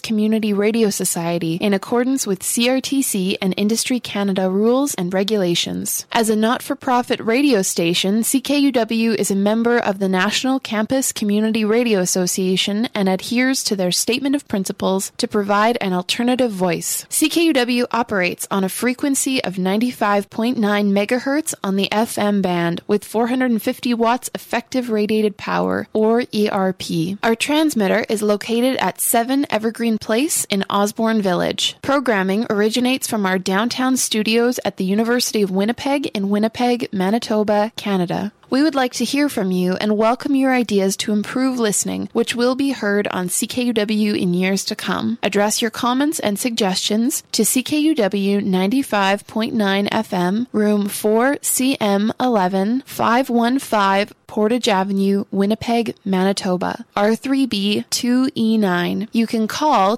Community Radio Society in accordance with CRTC and Industry Canada rules and regulations. As a not-for-profit radio station, CKUW is a member of the National Campus Community Radio Association and adheres to their statement of principles to provide an alternative voice. CKUW operates on a frequency of 95.9 megahertz on the FM band with 450 watts effective radiated power, or ERP. Our transmitter is located at 7 Evergreen Place in Osborne Village. Programming originates from our downtown studios at the University of Winnipeg in Winnipeg, Manitoba, Canada. We would like to hear from you and welcome your ideas to improve listening, which will be heard on CKUW in years to come. Address your comments and suggestions to CKUW 95.9 FM, room 4CM11, 515 Portage Avenue, Winnipeg, Manitoba, R3B 2E9. You can call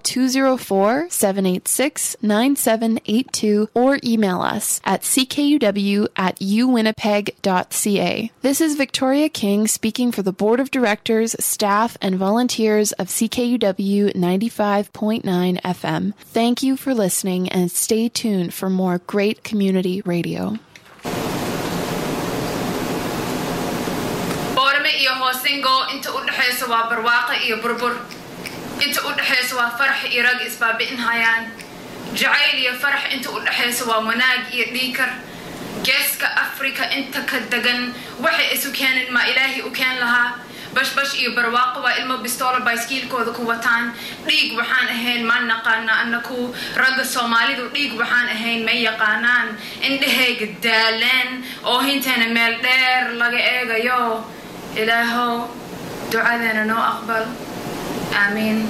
204-786-9782 or email us at ckuw@uwinnipeg.ca. This is Victoria King speaking for the Board of Directors, staff, and volunteers of CKUW 95.9 FM. Thank you for listening and stay tuned for more great community radio. iyo hoosingo inta u dhaxayso waa barwaaqo iyo burbur inta u dhaxayso waa farax iyo rag isbaabi'inayaan jacayl iyo farax inta u dhaxayso waa wanaag iyo dhiikar geeska Afrika inta ka dagan waxa isu keenin ma ilaahi u keen lahaa bash iyo barwaaqo waa ilmo bistoolo bicycle-kooda ku wataan dhiig waxaan ahayn ma naqaana annaku ragga Soomaalidu dhiig waxaan ahayn ma yaqaanaan indhahayga daalan oo hintana meel dheer laga eegayo إلهو دعاءنا نو أقبل آمين.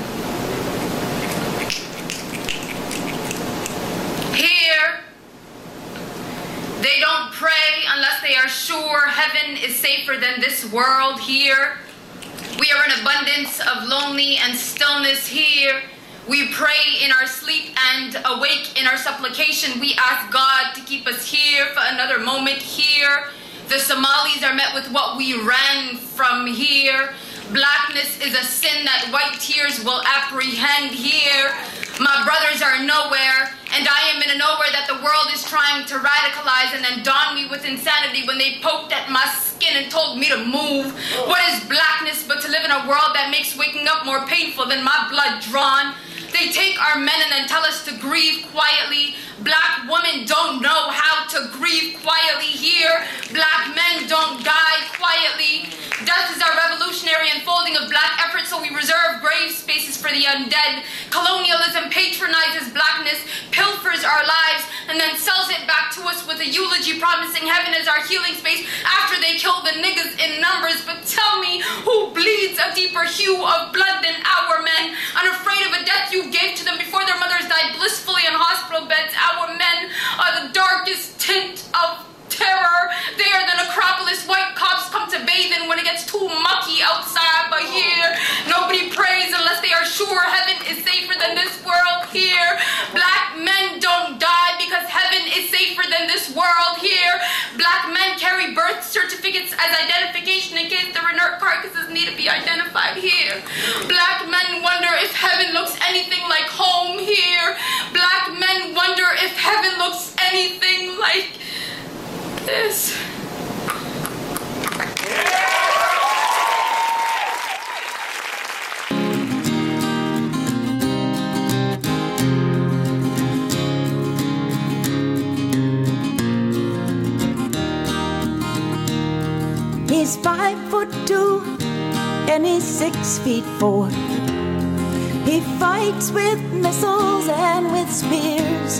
Here, they don't pray unless they are sure heaven is safer than this world. Here, we are in abundance of lonely and stillness. Here, we pray in our sleep and awake in our supplication. We ask God to keep us here for another moment. Here, the Somalis are met with what we ran from. Here, blackness is a sin that white tears will apprehend. Here, my brothers are nowhere, and I am in a nowhere that the world is trying to radicalize and then dawn me with insanity when they poked at my skin and told me to move. What is blackness but to live in a world that makes waking up more painful than my blood drawn? They take our men and then tell us to grieve quietly. Black women don't know how to grieve quietly. Here, black men don't die quietly. Death is our revolutionary unfolding of black effort, so we reserve grave spaces for the undead. Colonialism patronizes blackness, pilfers our lives, and then sells it back to us with a eulogy promising heaven as our healing space after they kill the niggas in numbers. But tell me, who bleeds a deeper hue of blood than our men, unafraid of a death you gave to them before their mothers died blissfully in hospital beds? Our men are the darkest tint of terror. They are the necropolis white cops come to bathe in when it gets too mucky outside. But here, nobody prays unless they are sure heaven is safer than this world. Here, black men don't die because heaven is safer than this world. Here, black men carry birth certificates as identification in case their inert carcasses need to be identified. Here, black men wonder if heaven looks anything like home. Here, black men wonder if heaven looks anything like this. He's 5'2" and he's 6'4". He fights with missiles and with spears.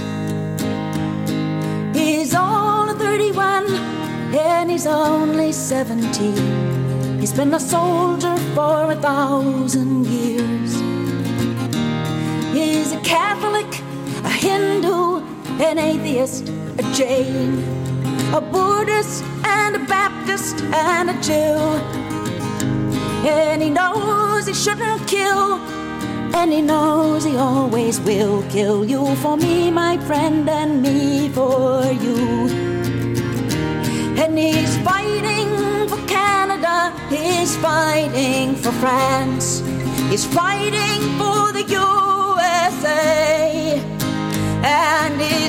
He's all 31 and he's only 17. He's been a soldier for 1,000 years. He's a Catholic, a Hindu, an atheist, a Jain, a Buddhist and a Baptist and a Jew. And he knows he shouldn't kill, and he knows he always will kill. You for me, my friend, and me for you. And he's fighting for Canada, he's fighting for France, he's fighting for the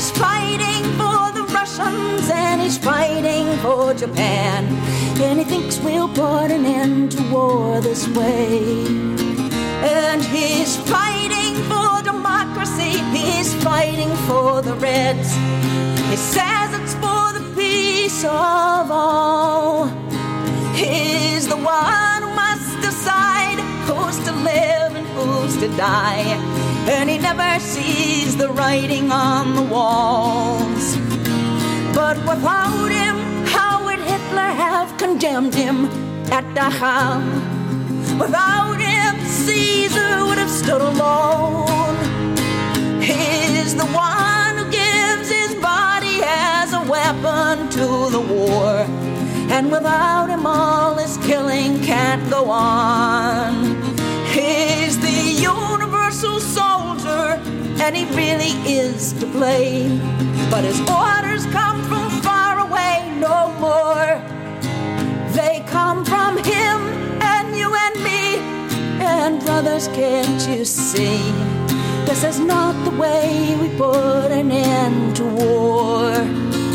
He's fighting for the Russians and he's fighting for Japan. And he thinks we'll put an end to war this way. And he's fighting for democracy, he's fighting for the Reds. He says it's for the peace of all. He's the one who must decide who's to live and who's to die. And he never sees the writing on the walls. But without him, how would Hitler have condemned him at Dachau? Without him, Caesar would have stood alone. He's the one who gives his body as a weapon to the war. And without him, all this killing can't go on. He's the universal soldier, and he really is to blame. But his orders come from far away no more. They come from him and you and me. And brothers, can't you see? This is not the way we put an end to war.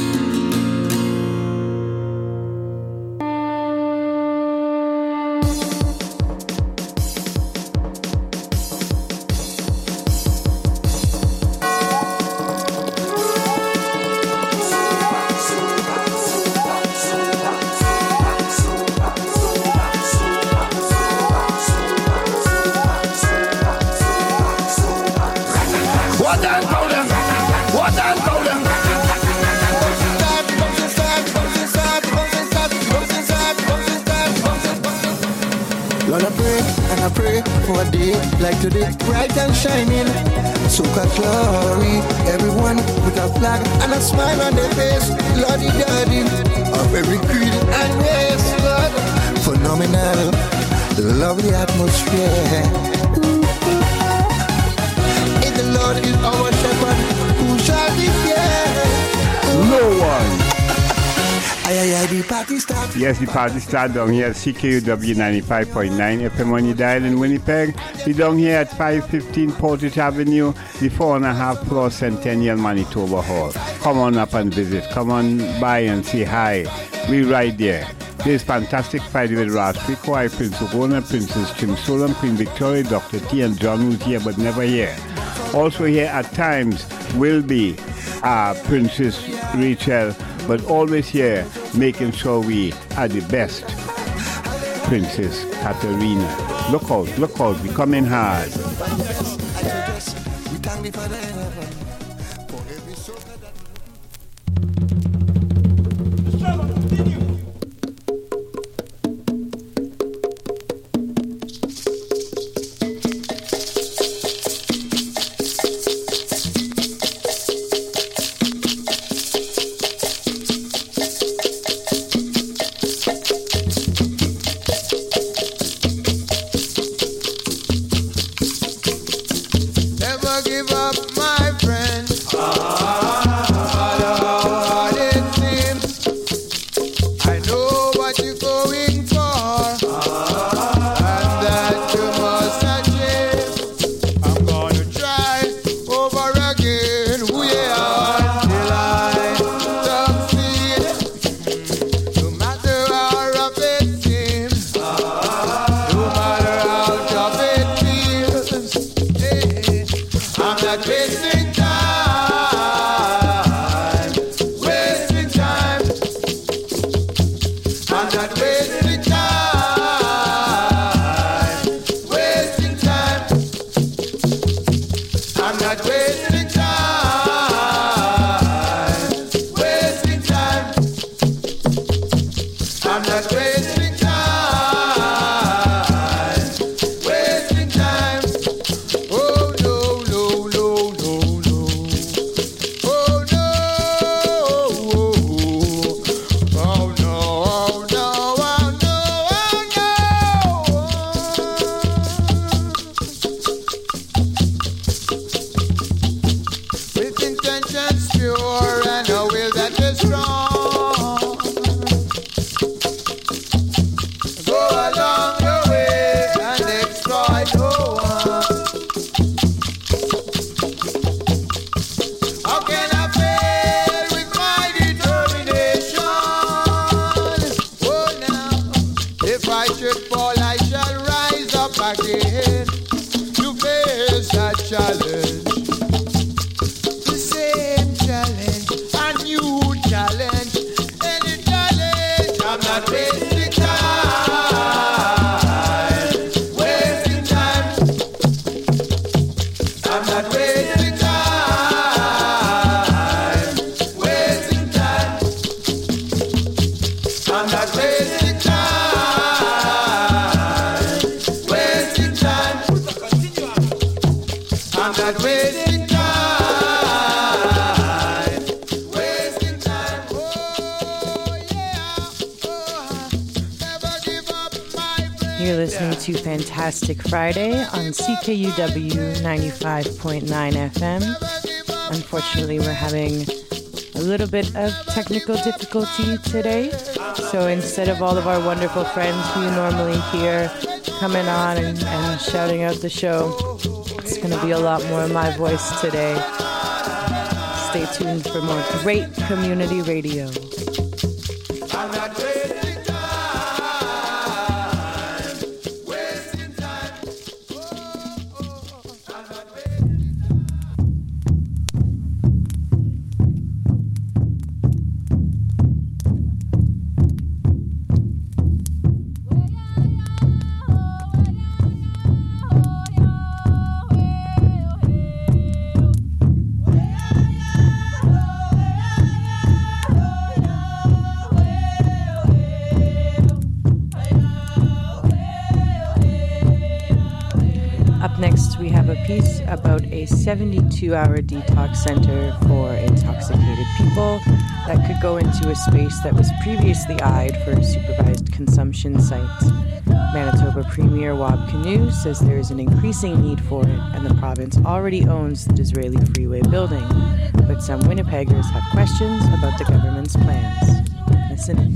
For a day like today, bright and shining, soca glory. Everyone with a flag and a smile on their face. Lordy daddy of every creed and race, Lord. Phenomenal, lovely atmosphere. If the Lord is our shepherd, who shall be feared? No one. The party start. Yes, the party start down here at CKUW 95.9 FM on the dial in Winnipeg. We down here at 515 Portage Avenue, the 4.5 floor Centennial Manitoba Hall. Come on up and visit. Come on by and say hi. We right there. There's fantastic Friday with Ross Pico, Prince Ogona, Princess Kim Solon, Queen Victoria, Dr. T and John, who's here but never here. Also here at times will be Princess Rachel, but always here making sure we are the best. Princess Katerina. Look out, we coming hard. I'm not wasting time, wasting time. I'm not wasting time, wasting time. I'm not wasting time, wasting time. Oh yeah, never give up my friend. You're listening to Fantastic Friday on CKUW 95.9 FM. Unfortunately, we're having a little bit of technical difficulty today. So instead of all of our wonderful friends who you normally hear coming on and shouting out the show, it's going to be a lot more of my voice today. Stay tuned for more great community radio. I'm not wasting time, wasting time. I'm not wasting Up next, we have a piece about a 72-hour detox center for intoxicated people that could go into a space that was previously eyed for supervised consumption sites. Manitoba Premier Wab Kinew says there is an increasing need for it, and the province already owns the Disraeli Freeway building. But some Winnipeggers have questions about the government's plans. Listen in.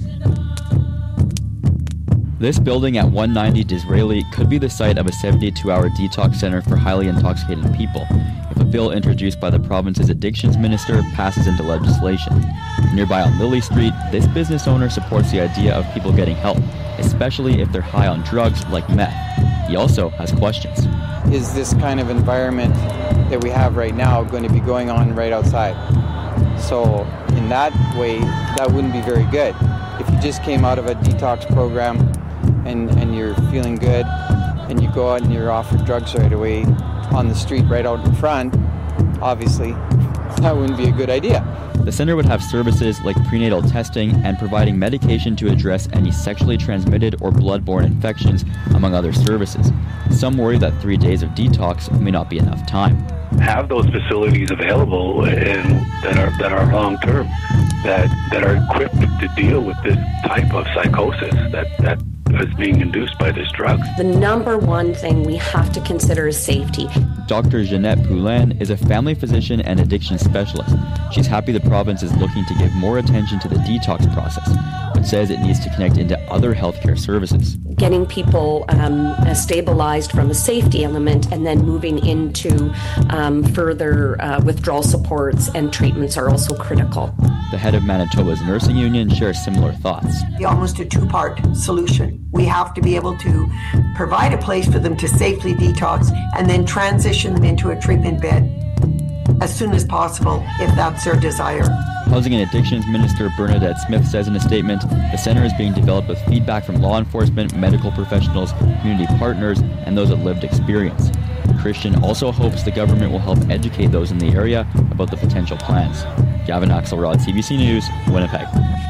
This building at 190 Disraeli could be the site of a 72-hour detox center for highly intoxicated people if a bill introduced by the province's addictions minister passes into legislation. Nearby on Lily Street, this business owner supports the idea of people getting help, especially if they're high on drugs like meth. He also has questions. Is this kind of environment that we have right now going to be going on right outside? So in that way, that wouldn't be very good. If you just came out of a detox program and you're feeling good and you go out and you're offered drugs right away on the street right out in front, obviously that wouldn't be a good idea. The center would have services like prenatal testing and providing medication to address any sexually transmitted or bloodborne infections, among other services. Some worry that 3 days of detox may not be enough time. Have those facilities available and that are long term, that are equipped to deal with this type of psychosis that is being induced by this drug. The number one thing we have to consider is safety. Dr. Jeanette Poulin is a family physician and addiction specialist. She's happy the province is looking to give more attention to the detox process, but says it needs to connect into other healthcare services. Getting people stabilized from a safety element and then moving into further withdrawal supports and treatments are also critical. The head of Manitoba's nursing union shares similar thoughts. Almost a two-part solution. We have to be able to provide a place for them to safely detox and then transition them into a treatment bed as soon as possible if that's their desire. Housing and Addictions Minister Bernadette Smith says in a statement, the center is being developed with feedback from law enforcement, medical professionals, community partners, and those with lived experience. Christian also hopes the government will help educate those in the area about the potential plans. Gavin Axelrod, CBC News, Winnipeg.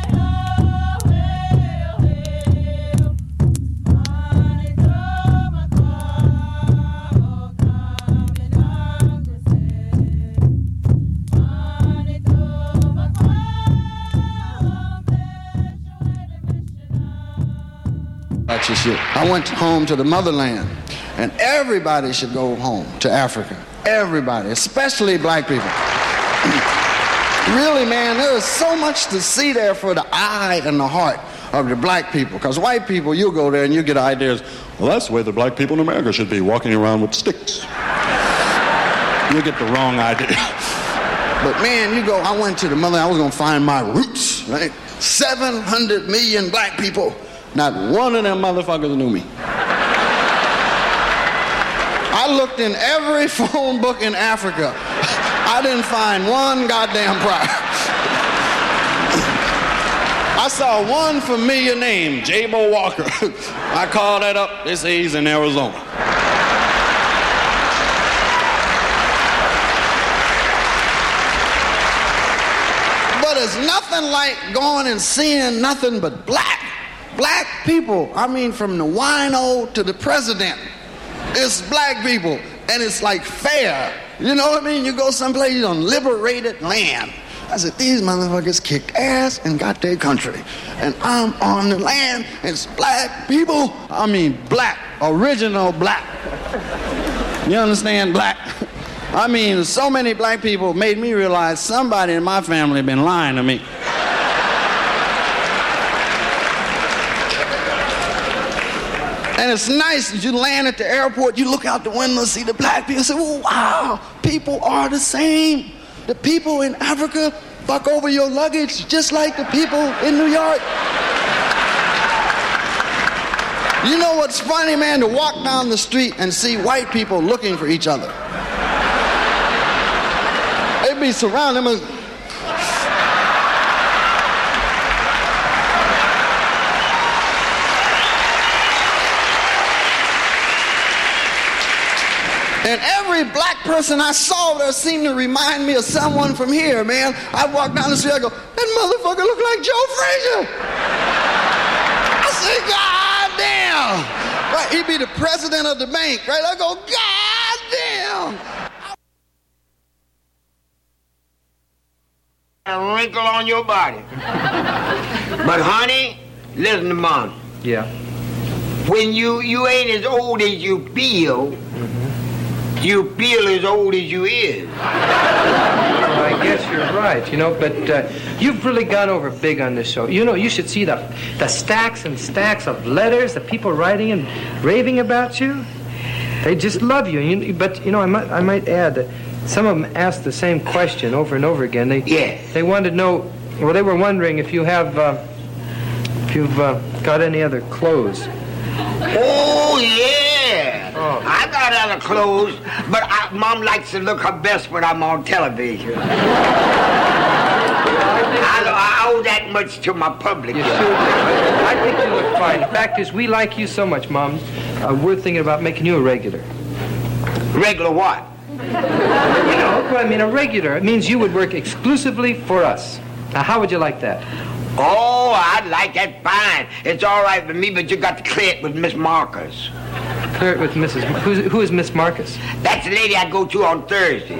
I went home to the motherland, and everybody should go home to Africa. Everybody, especially black people. Really, man, there is so much to see there for the eye and the heart of the black people. Because white people, you'll go there and you get ideas, well, that's the way the black people in America should be, walking around with sticks. You get the wrong idea. But man, you go, I went to the motherland, I was going to find my roots, right? 700 million black people. Not one of them motherfuckers knew me. I looked in every phone book in Africa. I didn't find one goddamn prior. I saw one familiar name, J-Bo Walker. I called that up. They say he's in Arizona. know, there's nothing like going and seeing nothing but black people. I mean, from the wino to the president, it's black people, and it's like fair. You know what I mean? You go someplace on liberated land. I said, these motherfuckers kicked ass and got their country. And I'm on the land, it's black people. I mean black, original black. You understand, black? I mean, so many black people made me realize somebody in my family been lying to me. And it's nice that you land at the airport, you look out the window, see the black people, say, oh, wow, people are the same. The people in Africa fuck over your luggage just like the people in New York. You know what's funny, man? To walk down the street and see white people looking for each other. They'd be surrounded them. And every black person I saw there seemed to remind me of someone from here, man. I walk down the street, I go, that motherfucker look like Joe Frazier. I say, God damn. Right, he'd be the president of the bank, right? I go, God damn. A wrinkle on your body. But honey, listen to Mom. Yeah. When you ain't as old as you feel, you feel as old as you is. Well, I guess you're right, you know, but you've really gone over big on this show. You know, you should see the stacks and stacks of letters, the people writing and raving about you. They just love you. But, you know, I might add that some of them ask the same question over and over again. They wanted to know, well, they were wondering if you've got any other clothes. Oh, yeah. Oh. I got other clothes, but Mom likes to look her best when I'm on television. I owe that much to my public. You sure do. I think you look fine. The fact is, we like you so much, Mom. We're thinking about making you a regular. Regular what? You know what I mean, a regular. It means you would work exclusively for us. Now, how would you like that? Oh, I'd like that fine. It's all right with me, but you got to clear it with Miss Marcus. Clear it with Mrs. Who is Miss Marcus? That's the lady I go to on Thursday.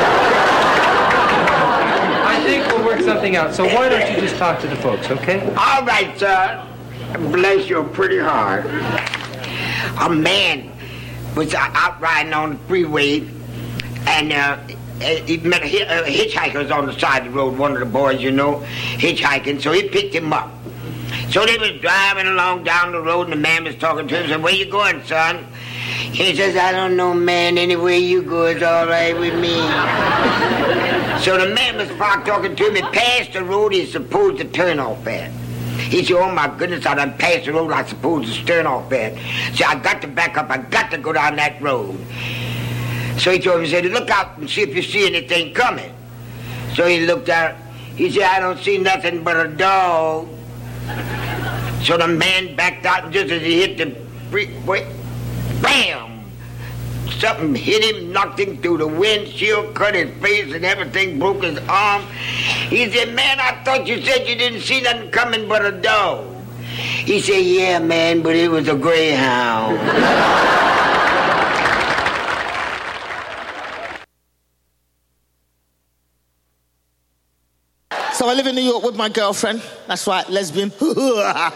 I think we'll work something out. So why don't you just talk to the folks, okay? All right, sir. Bless your pretty heart. A man was out riding on the freeway, and he met hitchhikers on the side of the road, one of the boys, you know, hitchhiking, so he picked him up. So they was driving along down the road, and the man was talking to him, said, where you going, son? He says, I don't know, man, anywhere you go is all right with me. So the man was talking to him, he passed the road he's supposed to turn off at. He said, oh my goodness, I done passed the road I'm supposed to turn off at. So I got to back up, I got to go down that road. So he told him, he said, look out and see if you see anything coming. So he looked out, he said, I don't see nothing but a dog. So the man backed out, and just as he hit the freeway, bam! Something hit him, knocked him through the windshield, cut his face and everything, broke his arm. He said, man, I thought you said you didn't see nothing coming but a dog. He said, yeah, man, but it was a greyhound. So I live in New York with my girlfriend. That's right, lesbian. Oh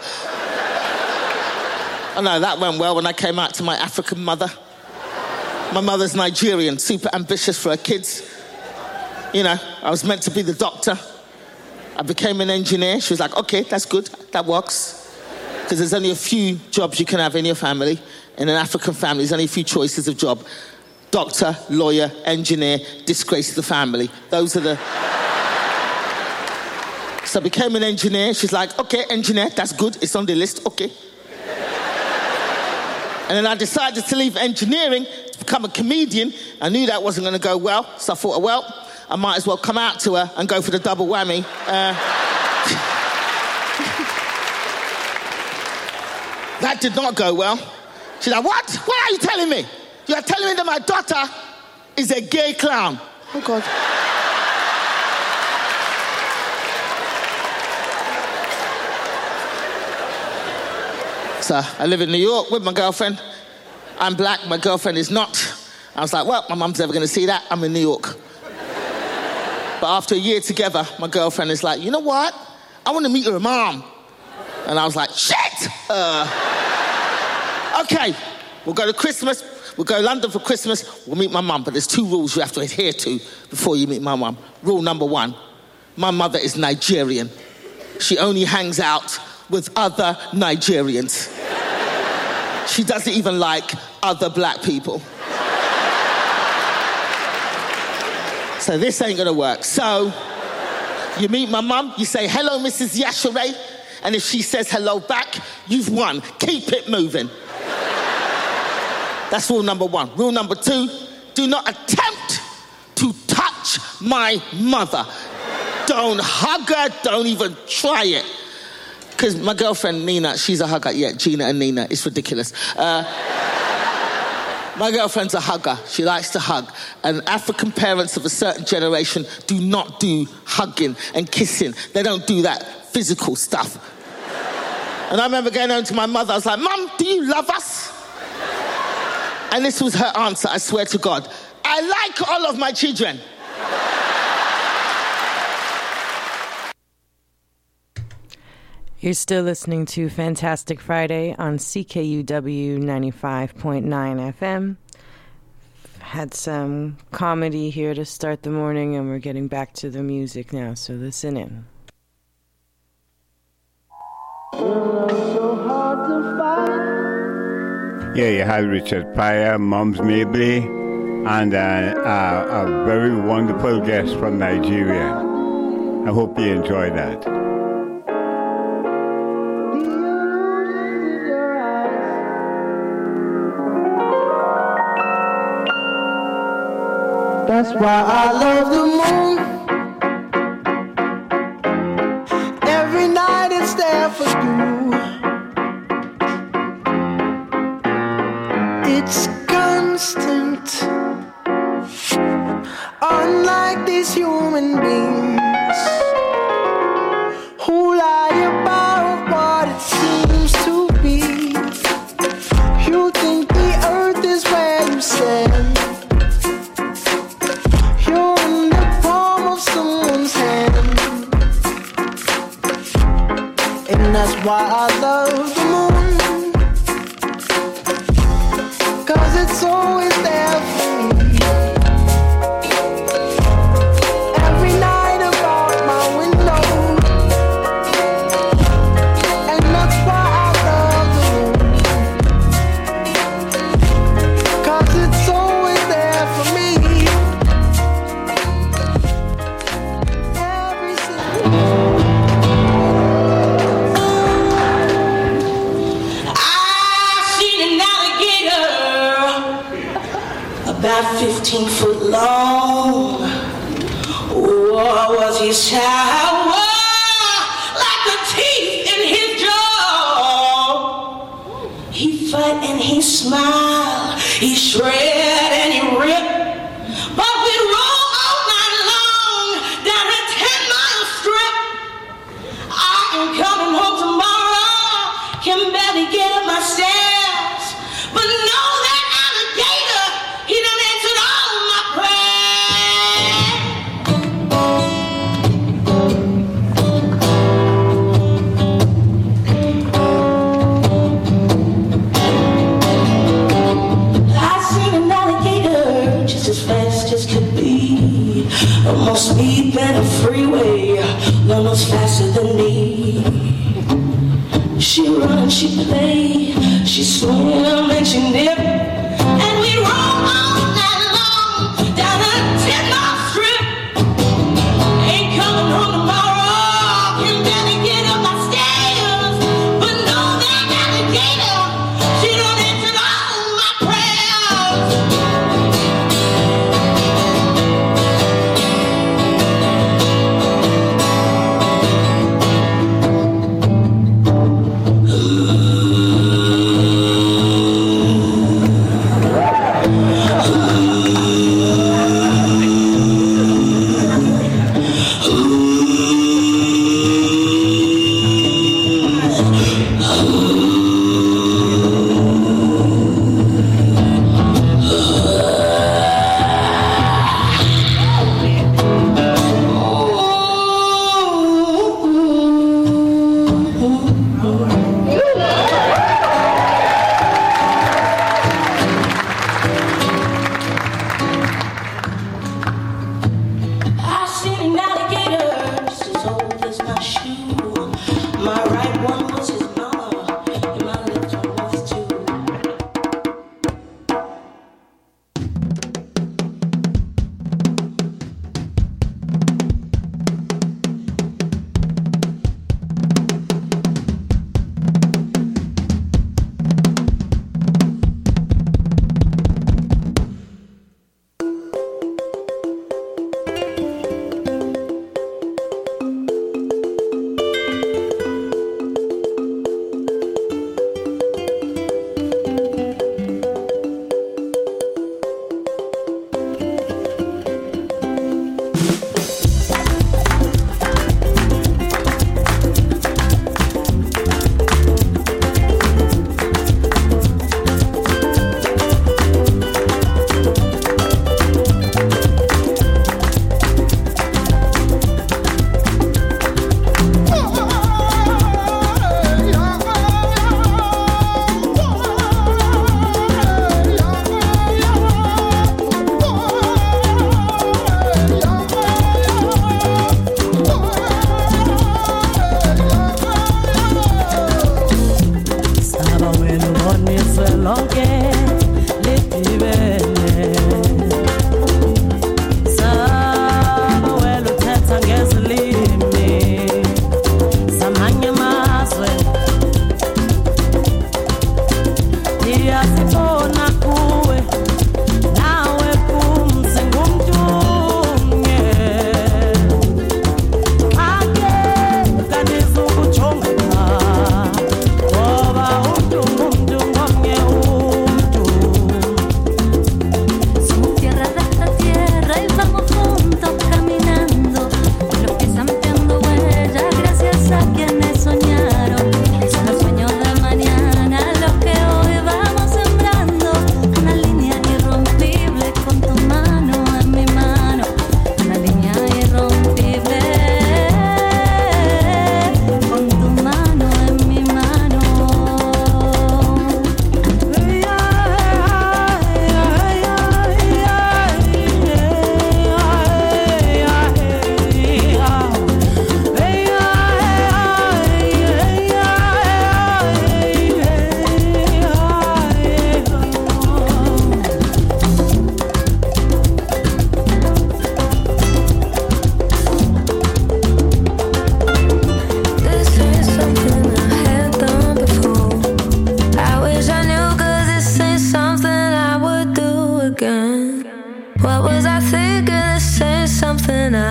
no, that went well when I came out to my African mother. My mother's Nigerian, super ambitious for her kids. You know, I was meant to be the doctor. I became an engineer. She was like, okay, that's good, that works. Because there's only a few jobs you can have in your family. In an African family, there's only a few choices of job. Doctor, lawyer, engineer, disgrace to the family. Those are the... So I became an engineer. She's like, okay, engineer, that's good. It's on the list, okay. And then I decided to leave engineering to become a comedian. I knew that wasn't going to go well, so I thought, well, I might as well come out to her and go for the double whammy. That did not go well. She's like, what? What are you telling me? You're telling me that my daughter is a gay clown. Oh, God. So I live in New York with my girlfriend. I'm black, my girlfriend is not. I was like, well, my mum's never going to see that. I'm in New York. But after a year together, my girlfriend is like, you know what? I want to meet your mom. And I was like, shit! Okay, we'll go to Christmas. We'll go to London for Christmas. We'll meet my mum. But there's 2 rules you have to adhere to before you meet my mum. Rule number 1, my mother is Nigerian. She only hangs out with other Nigerians. She doesn't even like other black people. So this ain't gonna work. So you meet my mum, you say, hello, Mrs. Yashere. And if she says hello back, you've won. Keep it moving. That's rule number 1. Rule number 2, do not attempt to touch my mother. Don't hug her, don't even try it. Because my girlfriend, Nina, she's a hugger. Yeah, Gina and Nina, it's ridiculous. My girlfriend's a hugger. She likes to hug. And African parents of a certain generation do not do hugging and kissing. They don't do that physical stuff. And I remember going home to my mother. I was like, Mum, do you love us? And this was her answer, I swear to God. I like all of my children. You're still listening to Fantastic Friday on CKUW 95.9 FM. Had some comedy here to start the morning, and we're getting back to the music now, so listen in. Yeah, you had Richard Pryor, Mums Mabley, and a very wonderful guest from Nigeria. I hope you enjoyed that. That's why I love the moon. Every night it's there for you. It's constant. Unlike these human beings who lie about what it seems to be. You think the earth is where you stand. That's why I love the moon, 'cause it's always there for me. Every night about my window, and that's why I love the moon, 'cause it's always there for me. Every single about 15 foot long. Oh, was his shower like the teeth in his jaw. He fight and he smile, he shred and he rip. But we'd roll all night long down a 10-mile strip. I am coming home tomorrow, can barely get up my stairs, but know that alligator, he done answered all my prayers. I seen an alligator just as fast as could be. Almost speed than a freeway, almost faster than me. She run and she play, she swim and she nip, and we roll all night long down a 10-mile strip. Ain't coming home tomorrow, can barely get up my stairs, but know that alligator, she done answered all my prayers.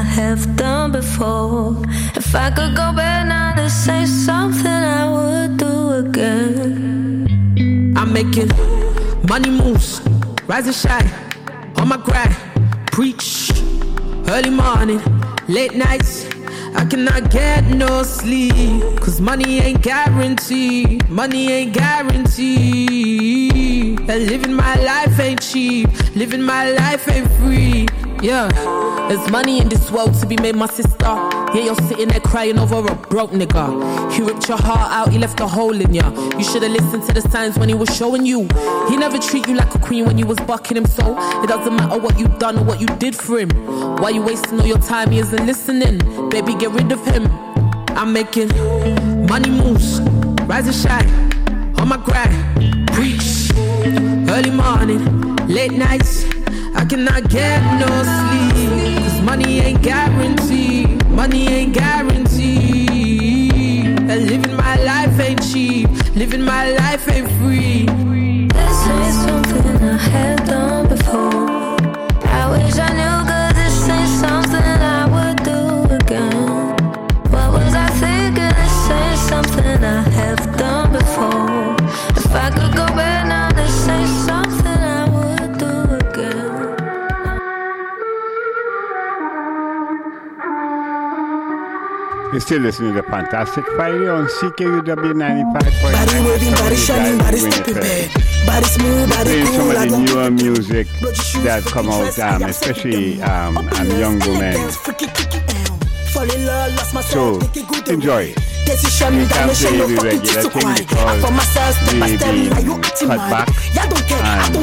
I have done before. If I could go back now to say something I would do again. I'm making money moves, rise and shine, on my grind, preach, early morning, late nights, I cannot get no sleep, cause money ain't guaranteed, money ain't guaranteed, and living my life ain't cheap, living my life ain't free, yeah, there's money in this world to be made, my sister, yeah, you're sitting there crying over a broke nigga, he ripped your heart out, he left a hole in ya, you should've listened to the signs when he was showing you, he never treat you like a queen when you was bucking him, so it doesn't matter what you done or what you did for him, why you wasting all your time, he isn't listening, baby get rid of him, I'm making money moves, rise and shine, on my grind, preach, early morning, late nights, I cannot get no sleep, cause money ain't guaranteed, money ain't guaranteed, and living my life ain't cheap, living my life ain't free. This ain't something I had done before, I wish I knew, cause this ain't something I would do again. What was I thinking? This ain't something I have done before. If I could go back now, this ain't something I would do again. You're still listening to the Fantastic Friday on CKUW 95.9. Body waving, body shining, body stepping back. Body smooth, body playing cool. some of the newer music that come out, especially young women. So enjoy it. You can't play the regular thing because the cut back and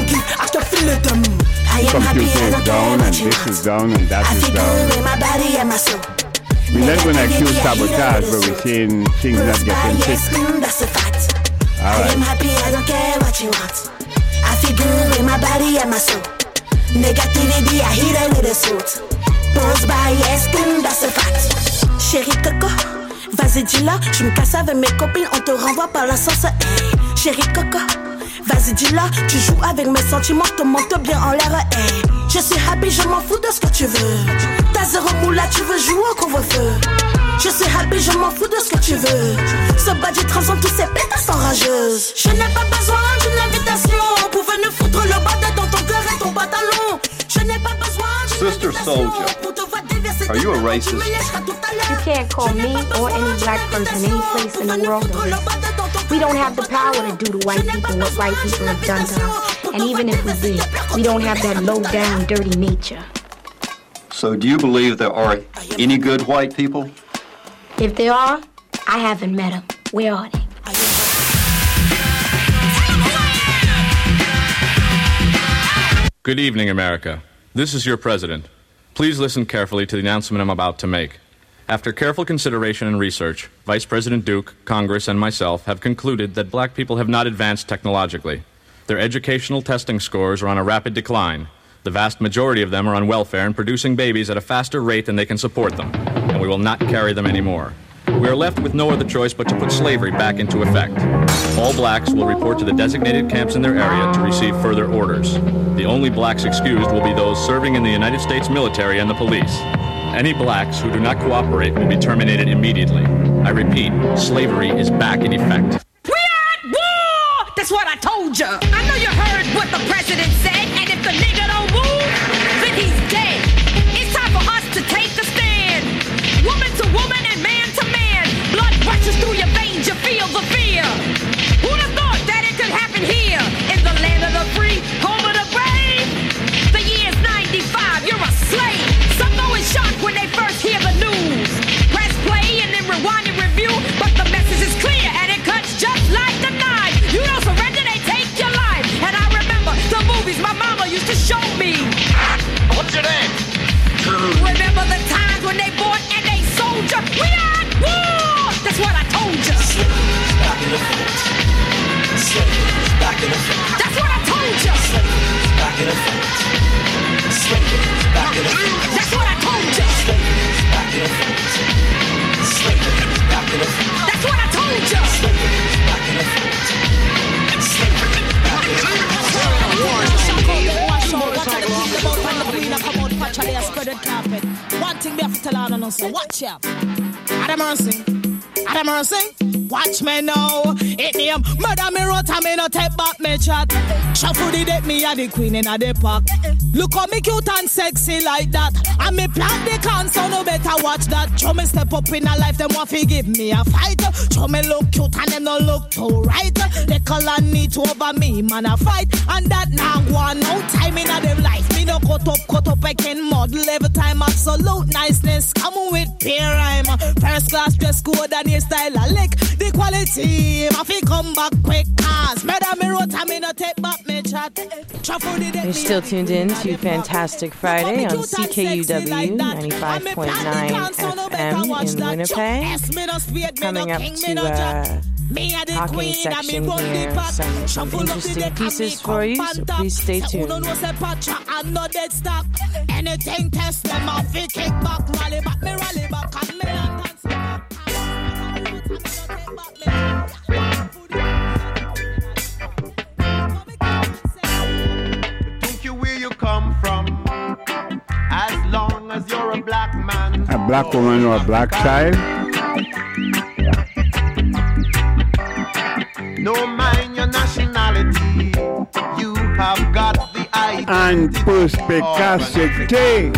computer is down and this is down and that is down. We're not going to accuse sabotage, but we're saying things not getting fixed. Alright. I'm happy, I don't care what you want. I feel good with my body and my soul. Negativity, I hit it with a suit. Pose by eskin, that's a fact. Chérie Coco, vas-y dis-la. Je me casse avec mes copines, on te renvoie par l'ascenseur. Hey. Chérie Coco, vas-y dis-la. Tu joues avec mes sentiments, te monte bien en l'air. Hey. Je suis happy, je m'en fous de ce que tu veux. T'as zéro moula, tu veux jouer au couvre-feu. Je suis happy, je m'en fous de ce que tu veux. Ce badge transforme tous ces pétasses en rageuses. Je n'ai pas besoin d'une invitation pour venir foutre le bordel dans ton cœur et ton pantalon. Je n'ai pas besoin d'une Sister Soldier, are you a racist? You can't call me or any black person any place in the world a racist. We don't have the power to do to white people what white people have done to us. And even if we did, we don't have that low-down, dirty nature. So do you believe there are any good white people? If there are, I haven't met them. Where are they? Good evening, America. This is your president. Please listen carefully to the announcement I'm about to make. After careful consideration and research, Vice President Duke, Congress, and myself have concluded that black people have not advanced technologically. Their educational testing scores are on a rapid decline. The vast majority of them are on welfare and producing babies at a faster rate than they can support them, and we will not carry them anymore. We are left with no other choice but to put slavery back into effect. All blacks will report to the designated camps in their area to receive further orders. The only blacks excused will be those serving in the United States military and the police. Any blacks who do not cooperate will be terminated immediately. I repeat, slavery is back in effect. We're at war! That's what I told you. I know you heard what the president said, and if the nigga don't move, then he's dead. It's time for us to take a stand. Woman to woman and man to man. Blood rushes through your veins, you feel the fear. Who'd have thought that it could happen here? In the land of the free, home of the brave. The year's 95, you're a slave. Some go in shock when they first hear the news. Press play and then rewind and review, but the message is clear and it cuts just like a knife. You don't surrender, they take your life. And I remember the movies my mama used to show me. What's your name? Remember the times when they bought and they sold you? We are at war! That's what I told you. Back in effect. Slavery's back in effect. That's what I told you. Slavery's back in effect. Slavery's back in effect. That's what I told you. Slavery's back in effect. Slavery's back in effect. That's what I told you. Slavery's back in effect. Slavery's back in effect. it. One thing me have to tell her, no, say, watch out. Adam Mercy. Watch me now. It name murder me wrote and me no take back me chat. Shuffle the deck, me a the queen in a the park. Look how me cute and sexy like that. And me plant the can, so no better watch that. Show me step up in a life, them want to give me a fight. Show me look cute and them no look too right. They call and need to over me, man a fight. And that now one no time in a them life. Me no cut up, I can model every time. Absolute niceness, come with peer rhyme. First class dress code and your style a lick. The quality, I feel come back quick. Cause murder me wrote and me no take back me chat. You're still tuned in to Fantastic Friday on CKUW 95.9 FM in Winnipeg. Coming up to talking section here, some interesting pieces for you, so please stay tuned. Anything test them off, kick back, rally back, and me Think you where you come from, as long as you're a black man. A black woman or a black child? No mind your nationality, you have got the identity. And perspicacity.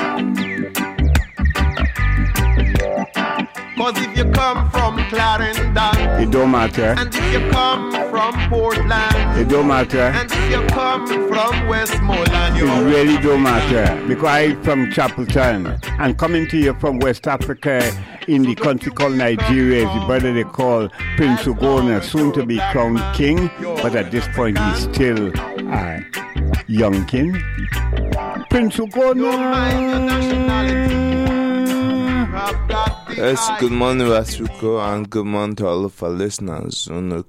Cause if you come from Clarendon, it don't matter. And if you come from Portland, it don't matter. And if you come from Westmoreland, it really don't matter. Because I'm from Chapelton and coming to you from West Africa in the country called Nigeria is the brother they call Prince Ugona, soon to be crowned king, but at this point he's still a young king. Prince Ugona. Yes, good morning, Wasuko, and good morning to all of our listeners.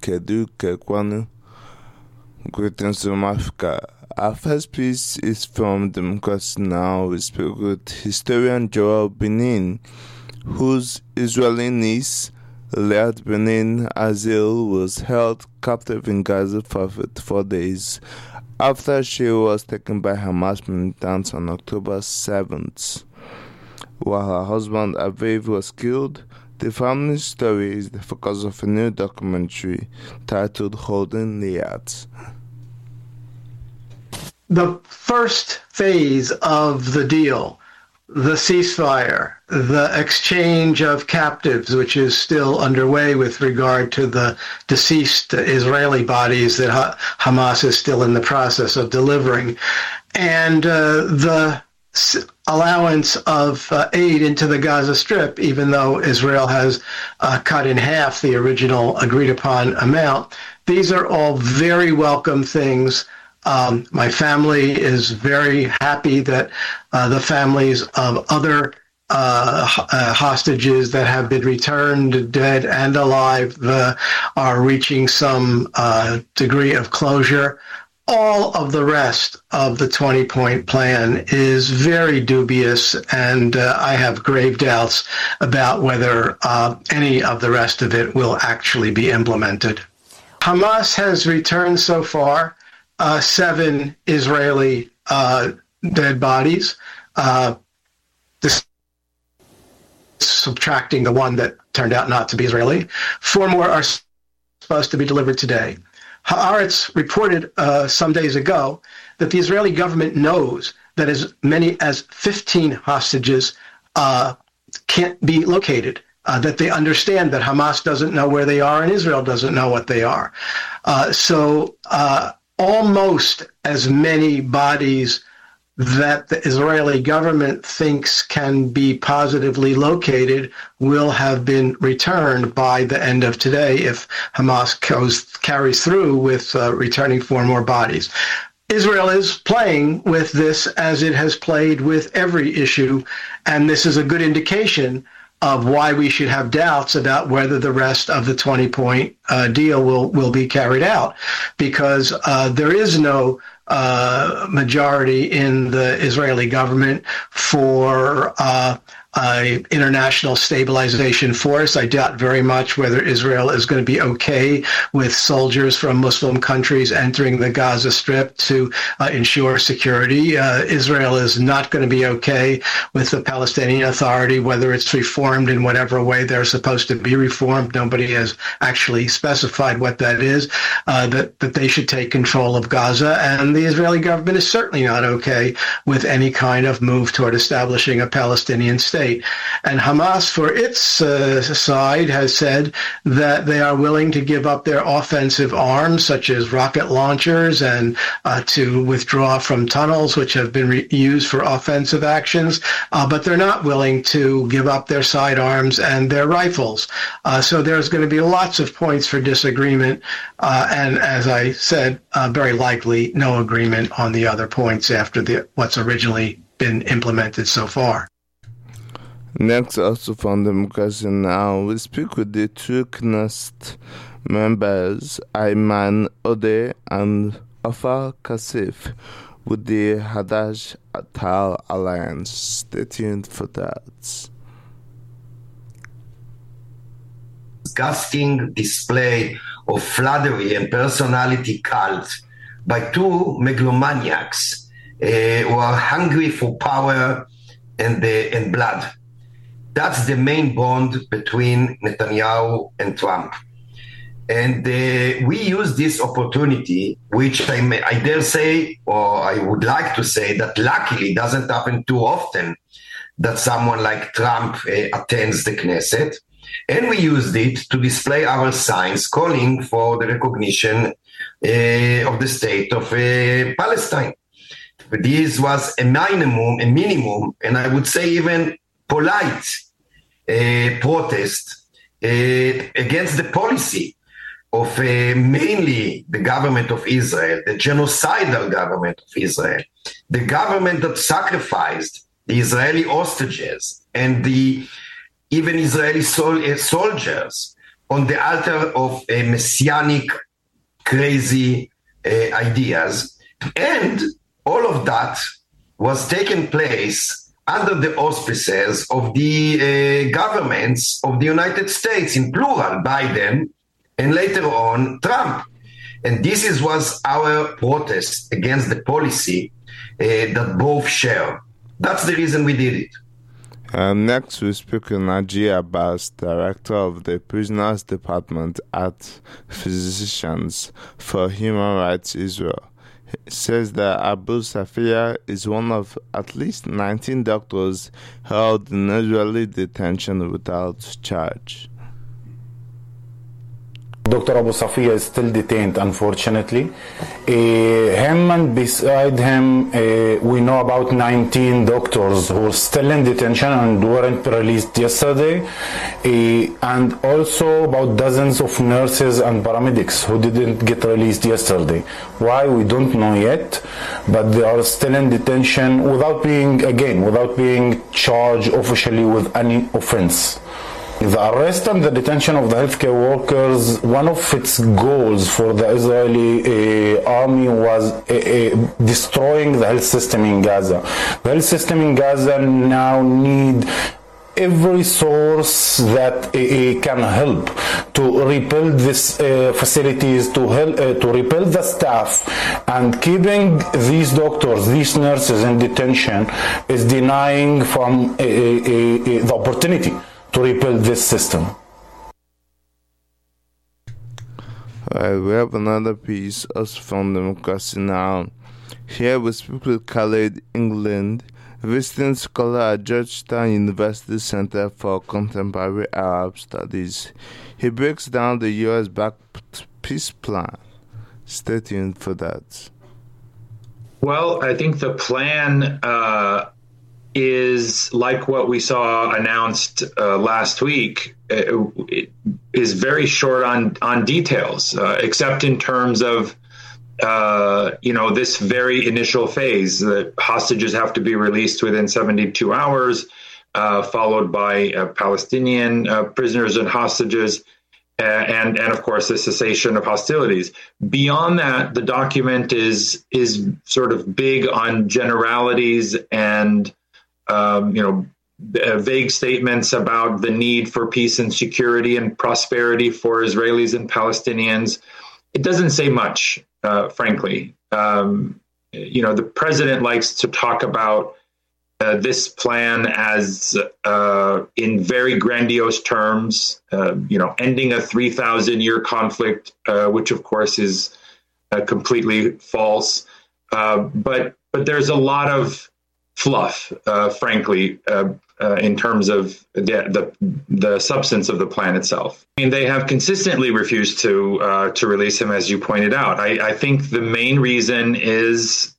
Greetings from Africa. Our first piece is from Democracy Now! We speak with historian Joel Benin, whose Israeli niece, Liat Benin Azil, was held captive in Gaza for 4 days after she was taken by Hamas militants on October 7th. While her husband Aviv was killed, the family's story is the focus of a new documentary titled Holding Liat. The first phase of the deal, the ceasefire, the exchange of captives, which is still underway with regard to the deceased Israeli bodies that Hamas is still in the process of delivering, and the allowance of aid into the Gaza Strip, even though Israel has cut in half the original agreed-upon amount. These are all very welcome things. My family is very happy that the families of other hostages that have been returned, dead and alive, are reaching some degree of closure. All of the rest of the 20-point plan is very dubious, and I have grave doubts about whether any of the rest of it will actually be implemented. Hamas has returned so far 7 Israeli dead bodies, subtracting the one that turned out not to be Israeli. 4 more are supposed to be delivered today. Haaretz reported some days ago that the Israeli government knows that as many as 15 hostages can't be located, that they understand that Hamas doesn't know where they are and Israel doesn't know what they are. So almost as many bodies that the Israeli government thinks can be positively located will have been returned by the end of today if Hamas carries through with returning 4 more bodies. Israel is playing with this as it has played with every issue, and this is a good indication of why we should have doubts about whether the rest of the 20-point deal will be carried out, because there is no majority in the Israeli government for international stabilization force. I doubt very much whether Israel is going to be okay with soldiers from Muslim countries entering the Gaza Strip to ensure security. Israel is not going to be okay with the Palestinian Authority, whether it's reformed in whatever way they're supposed to be reformed. Nobody has actually specified what that is, that they should take control of Gaza. And the Israeli government is certainly not okay with any kind of move toward establishing a Palestinian state. And Hamas, for its side, has said that they are willing to give up their offensive arms, such as rocket launchers, and to withdraw from tunnels, which have been used for offensive actions, but they're not willing to give up their sidearms and their rifles. So there's going to be lots of points for disagreement, and as I said, very likely no agreement on the other points after what's originally been implemented so far. Next, also from Democracy Now!, we speak with the two Knesset members, Ayman Odeh and Ofer Kasif, with the Hadash Tal Alliance. Stay tuned for that. Disgusting display of flattery and personality cult by two megalomaniacs who are hungry for power and blood. That's the main bond between Netanyahu and Trump. And we use this opportunity, which I dare say, or I would like to say, that luckily doesn't happen too often, that someone like Trump attends the Knesset. And we used it to display our signs calling for the recognition of the state of Palestine. This was a minimum, and I would say even polite protest against the policy of mainly the government of Israel, the genocidal government of Israel, the government that sacrificed the Israeli hostages and even Israeli soldiers on the altar of messianic, crazy ideas. And all of that was taking place under the auspices of the governments of the United States, in plural, Biden, and later on, Trump. And this was our protest against the policy that both share. That's the reason we did it. Next, we speak with Naji Abbas, Director of the Prisoners Department at Physicians for Human Rights Israel. He says that Abu Safia is one of at least 19 doctors held in Israeli detention without charge. Dr. Abu Safia is still detained, unfortunately. Him and beside him, we know about 19 doctors who are still in detention and weren't released yesterday, and also about dozens of nurses and paramedics who didn't get released yesterday. Why, we don't know yet, but they are still in detention without being charged officially with any offense. The arrest and the detention of the healthcare workers, one of its goals for the Israeli army was destroying the health system in Gaza. The health system in Gaza now need every source that can help to rebuild these facilities, to rebuild the staff, and keeping these doctors, these nurses in detention is denying from the opportunity to rebuild this system. We have another piece also from Democracy Now! Here we speak with Khaled England, visiting scholar at Georgetown University Center for Contemporary Arab Studies. He breaks down the U.S.-backed peace plan. Stay tuned for that. Well, I think the plan is like what we saw announced last week. It is very short on details, except in terms of this very initial phase. The hostages have to be released within 72 hours, followed by Palestinian prisoners and hostages, and of course the cessation of hostilities. Beyond that, the document is sort of big on generalities and vague statements about the need for peace and security and prosperity for Israelis and Palestinians. It doesn't say much, frankly. The president likes to talk about this plan as in very grandiose terms, ending a 3,000-year conflict, which of course is completely false. But there's a lot of fluff, frankly, in terms of the substance of the plan itself. I mean, they have consistently refused to release him, as you pointed out. I think the main reason is,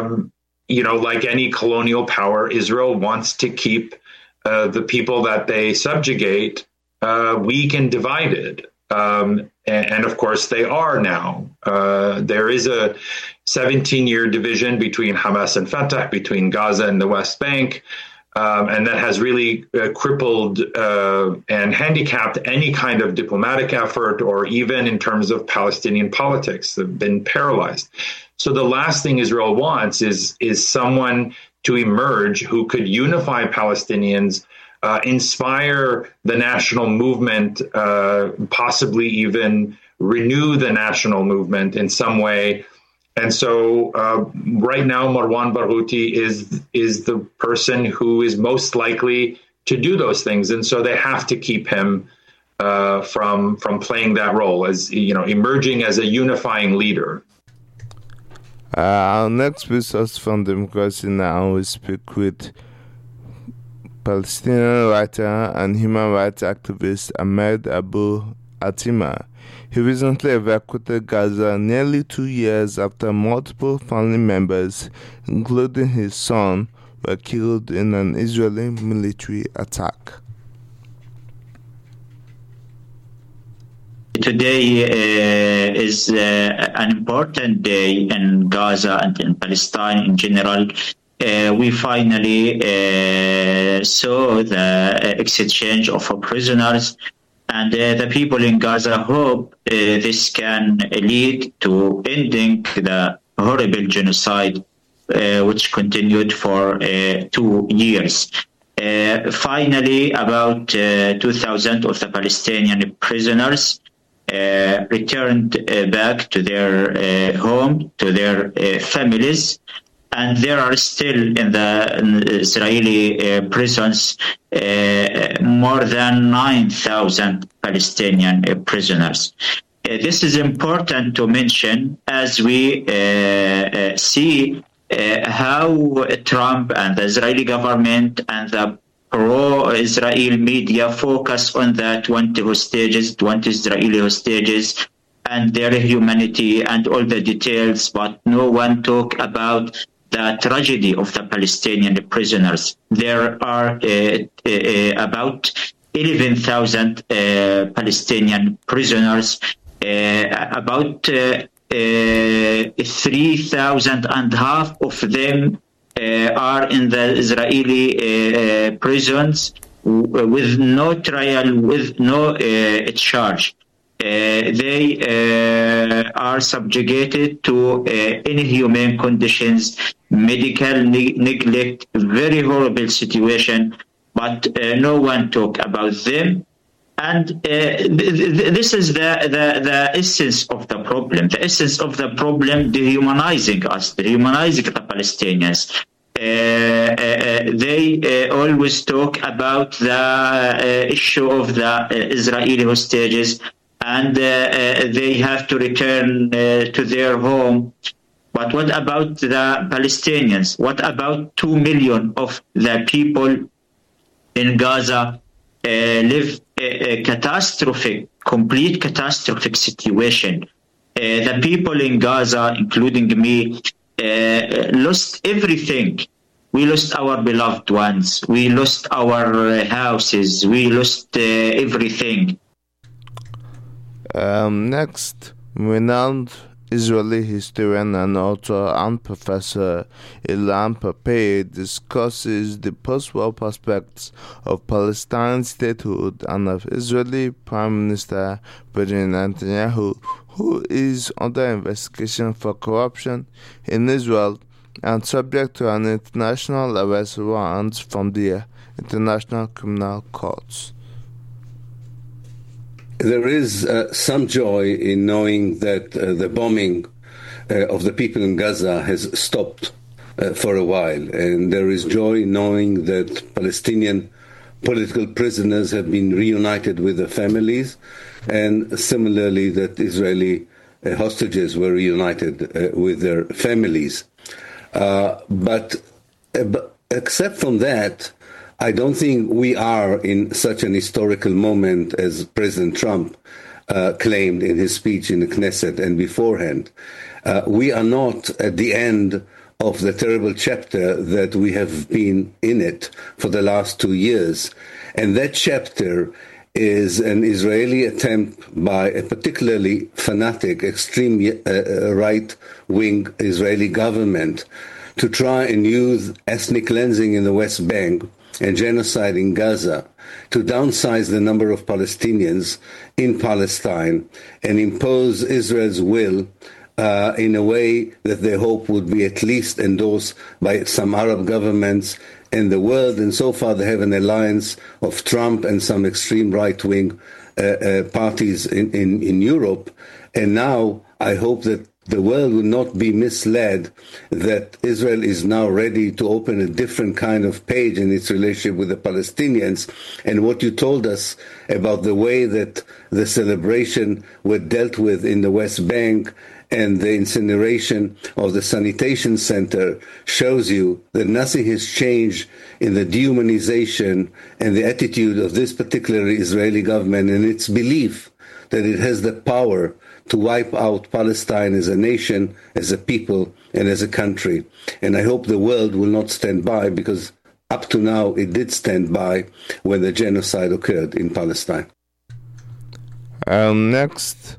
like any colonial power, Israel wants to keep the people that they subjugate weak and divided. And of course, they are now. There is a 17-year division between Hamas and Fatah, between Gaza and the West Bank. And that has really crippled and handicapped any kind of diplomatic effort, or even in terms of Palestinian politics. They've been paralyzed. So the last thing Israel wants is someone to emerge who could unify Palestinians, inspire the national movement, possibly even renew the national movement in some way. And so right now, Marwan Barghouti is the person who is most likely to do those things. And so they have to keep him from playing that role as, emerging as a unifying leader. Our next resource from Democracy Now! We speak with Palestinian writer and human rights activist Ahmed Abu Atima. He recently evacuated Gaza nearly 2 years after multiple family members, including his son, were killed in an Israeli military attack. Today is an important day in Gaza and in Palestine in general. We finally saw the exchange of prisoners, and the people in Gaza hope this can lead to ending the horrible genocide which continued for 2 years. Finally, about 2,000 of the Palestinian prisoners returned back to their home, to their families, and there are still in the Israeli prisons more than 9,000 Palestinian prisoners. This is important to mention as we see how Trump and the Israeli government and the pro-Israel media focus on the 20 Israeli hostages and their humanity and all the details, but no one talk about the tragedy of the Palestinian prisoners. There are about 11,000 Palestinian prisoners, about 3,500 of them are in the Israeli prisons with no trial, with no charge. They are subjugated to inhumane conditions, medical neglect, very horrible situation, but no one talk about them. And this is the essence of the problem. The essence of the problem, dehumanizing us, dehumanizing the Palestinians. They always talk about the issue of the Israeli hostages, and they have to return to their home. But what about the Palestinians? What about 2 million of the people in Gaza live a complete catastrophic situation? The people in Gaza, including me, lost everything. We lost our beloved ones. We lost our houses. We lost everything. Next, renowned Israeli historian and author and professor Ilan Pappé discusses the post-war prospects of Palestine statehood and of Israeli Prime Minister Benjamin Netanyahu, who is under investigation for corruption in Israel and subject to an international arrest warrant from the international criminal courts. There is some joy in knowing that the bombing of the people in Gaza has stopped for a while, and there is joy in knowing that Palestinian political prisoners have been reunited with their families, and similarly that Israeli hostages were reunited with their families. But except from that, I don't think we are in such an historical moment as President Trump claimed in his speech in the Knesset and beforehand. We are not at the end of the terrible chapter that we have been in it for the last 2 years. And that chapter is an Israeli attempt by a particularly fanatic, extreme right-wing Israeli government to try and use ethnic cleansing in the West Bank and genocide in Gaza to downsize the number of Palestinians in Palestine and impose Israel's will in a way that they hope would be at least endorsed by some Arab governments in the world. And so far they have an alliance of Trump and some extreme right-wing parties in Europe. And now I hope that the world will not be misled that Israel is now ready to open a different kind of page in its relationship with the Palestinians. And what you told us about the way that the celebration were dealt with in the West Bank and the incineration of the sanitation center shows you that nothing has changed in the dehumanization and the attitude of this particular Israeli government and its belief that it has the power to wipe out Palestine as a nation, as a people, and as a country. And I hope the world will not stand by, because up to now it did stand by when the genocide occurred in Palestine. Next,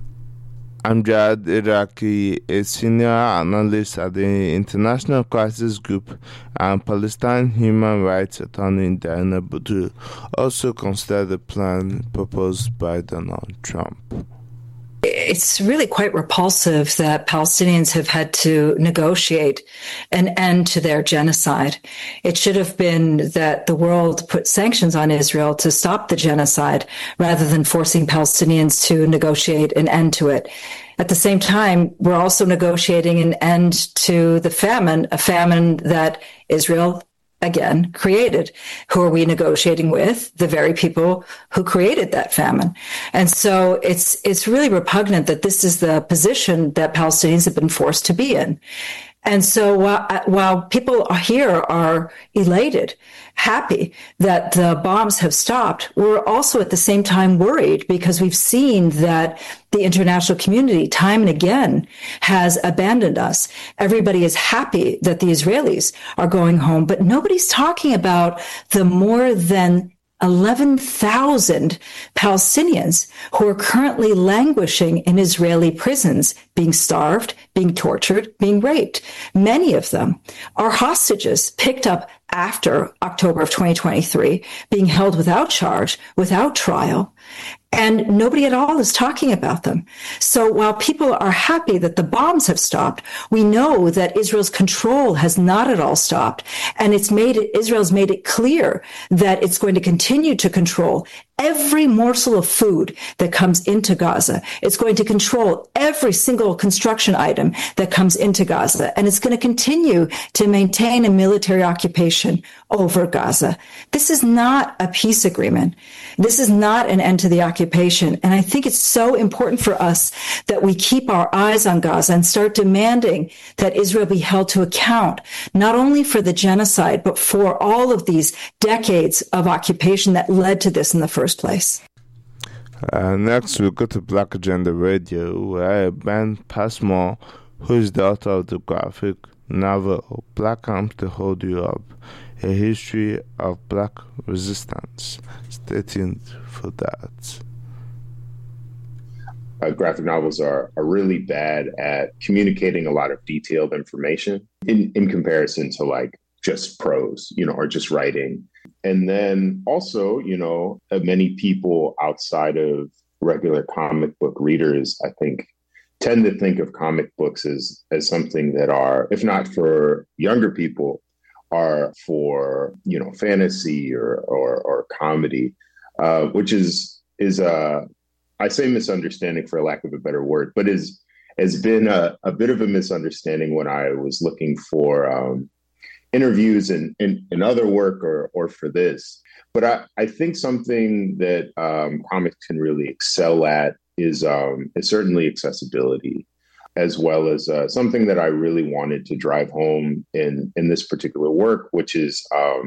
Amjad Iraqi, a senior analyst at the International Crisis Group and Palestine human rights attorney Diana Boudreau, also considered the plan proposed by Donald Trump. It's really quite repulsive that Palestinians have had to negotiate an end to their genocide. It should have been that the world put sanctions on Israel to stop the genocide rather than forcing Palestinians to negotiate an end to it. At the same time, we're also negotiating an end to the famine, a famine that Israel again created. Who are we negotiating with? The very people who created that famine. And so it's really repugnant that this is the position that Palestinians have been forced to be in. And so while people here are elated, happy that the bombs have stopped, we're also at the same time worried because we've seen that the international community time and again has abandoned us. Everybody is happy that the Israelis are going home, but nobody's talking about the more than 11,000 Palestinians who are currently languishing in Israeli prisons, being starved, being tortured, being raped. Many of them are hostages picked up after October of 2023, being held without charge, without trial, and nobody at all is talking about them. So while people are happy that the bombs have stopped, we know that Israel's control has not at all stopped. And Israel's made it clear that it's going to continue to control every morsel of food that comes into Gaza. It's going to control every single construction item that comes into Gaza. And it's going to continue to maintain a military occupation over Gaza. This is not a peace agreement. This is not an end to the occupation. And I think it's so important for us that we keep our eyes on Gaza and start demanding that Israel be held to account, not only for the genocide, but for all of these decades of occupation that led to this in the first place. Next, we go to Black Agenda Radio, where Ben Passmore, who is the author of the graphic novel Black Arms to Hold You Up, A History of Black Resistance. Stay tuned for that. Graphic novels are really bad at communicating a lot of detailed information in comparison to like just prose, or just writing. And then also, many people outside of regular comic book readers, I think, tend to think of comic books as something that are, if not for younger people, are for, fantasy or comedy, which is I say misunderstanding for lack of a better word, but has been a bit of a misunderstanding when I was looking for interviews and other work or for this. But I think something that comics can really excel at is certainly accessibility, as well as something that I really wanted to drive home in this particular work, which is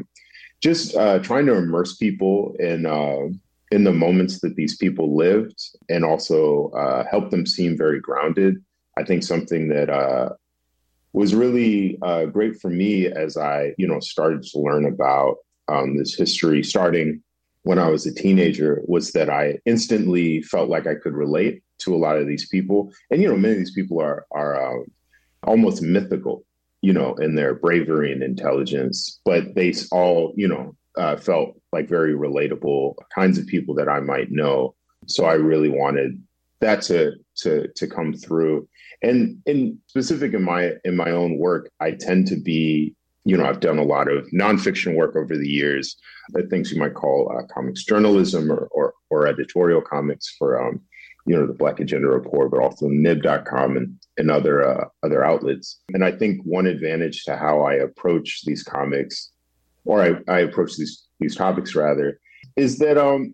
just trying to immerse people in the moments that these people lived, and also help them seem very grounded. I think something that was really great for me as I, started to learn about this history starting when I was a teenager was that I instantly felt like I could relate to a lot of these people. And, many of these people are almost mythical, in their bravery and intelligence, but they all, felt like very relatable kinds of people that I might know. So I really wanted that to come through. And in specific in my own work, I tend to be, I've done a lot of nonfiction work over the years, things you might call comics journalism or editorial comics for, the Black Agenda Report, but also Nib.com and other outlets. And I think one advantage to how I approach these comics, or I approach these topics rather, is that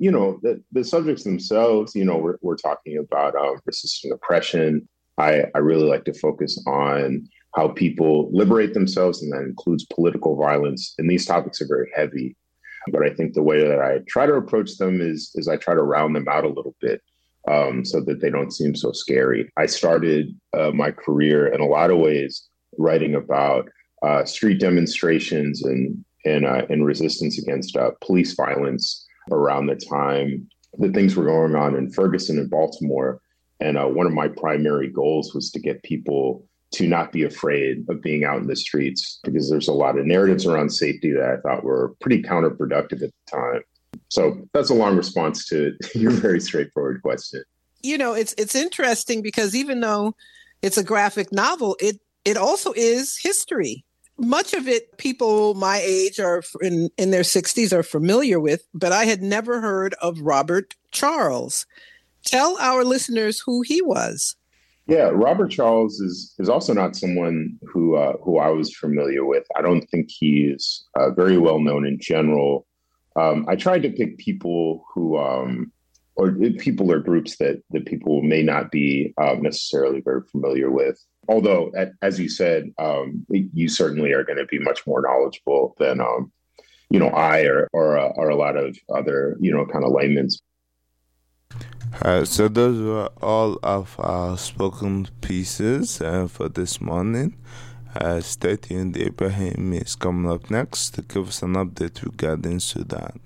the subjects themselves, we're talking about resistant oppression. I really like to focus on how people liberate themselves, and that includes political violence. And these topics are very heavy, but I think the way that I try to approach them is I try to round them out a little bit, so that they don't seem so scary. I started my career in a lot of ways writing about street demonstrations and resistance against police violence around the time that things were going on in Ferguson and Baltimore. And one of my primary goals was to get people to not be afraid of being out in the streets, because there's a lot of narratives around safety that I thought were pretty counterproductive at the time. So that's a long response to your very straightforward question. It's interesting because even though it's a graphic novel, it also is history. Much of it, people my age are in their 60s are familiar with, but I had never heard of Robert Charles. Tell our listeners who he was. Yeah, Robert Charles is also not someone who I was familiar with. I don't think he's very well known in general. I tried to pick people who, or people or groups that people may not be necessarily very familiar with. Although, as you said, you certainly are going to be much more knowledgeable than, I or a lot of other, kind of laymen's. So those were all of our spoken pieces for this morning. Stay tuned. Ibrahim is coming up next to give us an update regarding Sudan.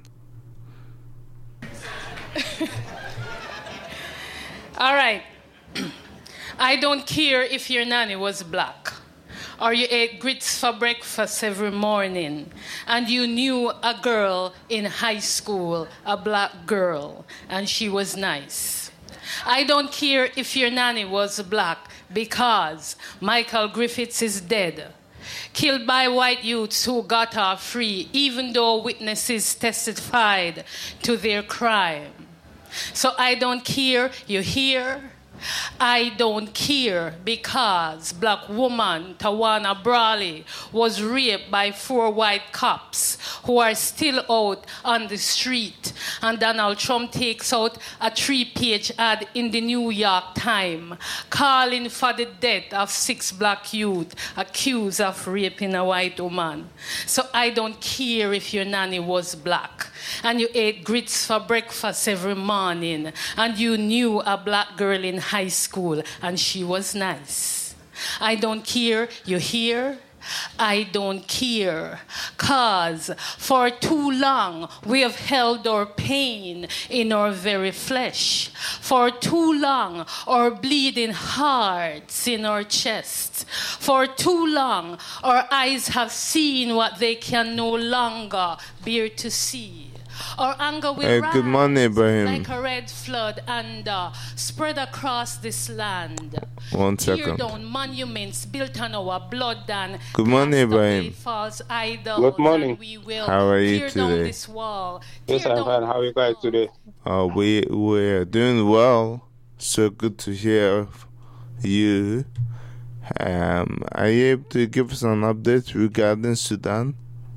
All right. I don't care if your nanny was black, or you ate grits for breakfast every morning, and you knew a girl in high school, a black girl, and she was nice. I don't care if your nanny was black, because Michael Griffiths is dead, killed by white youths who got off free, even though witnesses testified to their crime. So I don't care, you hear? I don't care, because black woman Tawana Brawley was raped by 4 white cops who are still out on the street, and Donald Trump takes out a 3-page ad in the New York Times calling for the death of 6 black youth accused of raping a white woman. So I don't care if your nanny was black and you ate grits for breakfast every morning and you knew a black girl in high school and she was nice. I don't care, you hear? I don't care, 'cause for too long we have held our pain in our very flesh. For too long our bleeding hearts in our chest. For too long our eyes have seen what they can no longer bear to see. Our anger will rise good morning, Ibrahim. like a red flood and spread across this land. 1 Tear second. down monuments built on our blood and Good morning, cast away Ibrahim. false idols. Good morning. And we will How are you tear down today? this wall. Yes, I'm fine. How are you guys today? We're doing well. So good to hear you. Are you able to give us an update regarding Sudan?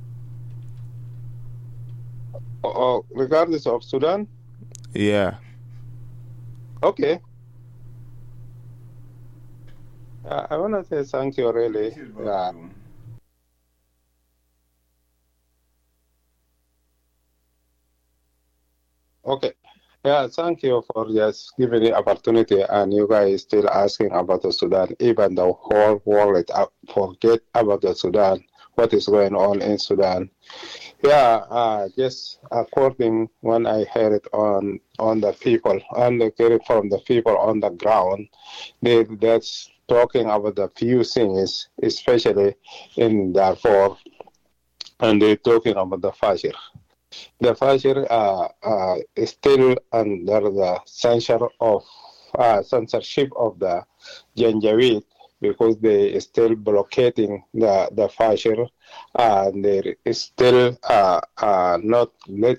Regardless of Sudan? Yeah. Okay. I want to say thank you, really. Okay. Yeah, thank you for just giving the opportunity, and you guys still asking about the Sudan, even the whole world forget about the Sudan, what is going on in Sudan. Yeah, just according when I heard it on the people, and I heard it from the people on the ground, that's talking about the few things, especially in Darfur, and they're talking about the Fashir. The Fashir is still under the censorship of the Janjaweed because they are still blockading the Fashir, and they still not letting